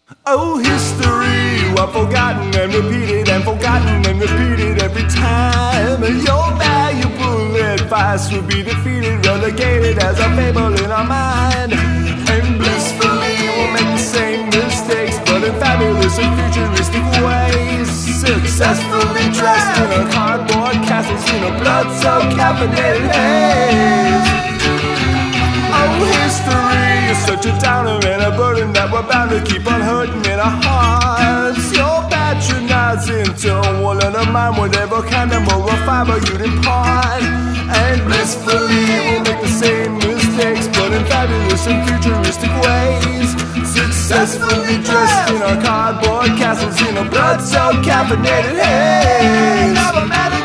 Oh, history, well forgotten and repeated and forgotten and repeated every time. Your valuable advice will be defeated, relegated as a fable in our mind. And blissfully we'll make the same mistakes, but in fabulous and futuristic ways. Successfully dressed in a cardboard castles in a blood-soaked caffeinated haze. Oh, history is such a downer and a burden that we're bound to keep on hurting in our hearts. Your patronizing tone will undermine whatever kind of moral fiber you'd impart. And blissfully we'll make the same mistakes, but in fabulous and futuristic ways. Successfully dressed in our cardboard castles in a blood-soaked caffeinated haze.